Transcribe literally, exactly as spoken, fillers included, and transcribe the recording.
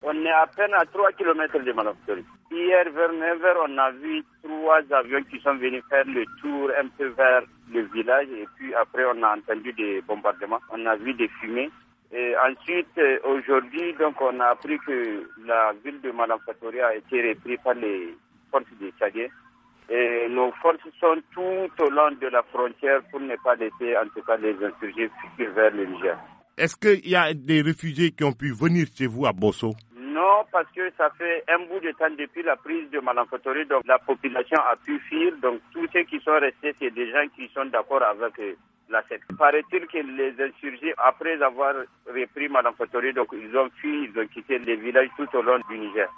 On est à peine à trois kilomètres de Malakatourie. Hier, vers neuf heures, on a vu trois avions qui sont venus faire le tour un peu vers le village. Et puis après, on a entendu des bombardements. On a vu des fumées. Et ensuite, aujourd'hui, donc, on a appris que la ville de Malakatourie a été reprise par les forces des Tchadiens. Et nos forces sont tout au long de la frontière pour ne pas laisser, en tout cas, les insurgés fuir vers le Niger. Est-ce qu'il y a des réfugiés qui ont pu venir chez vous à Bosso? Non, parce que ça fait un bout de temps depuis la prise de Malakatourie, donc la population a pu fuir. Donc tous ceux qui sont restés, c'est des gens qui sont d'accord avec la secte. Paraît-il que les insurgés, après avoir repris Malakatourie, donc ils ont fui, ils ont quitté les villages tout au long du Niger.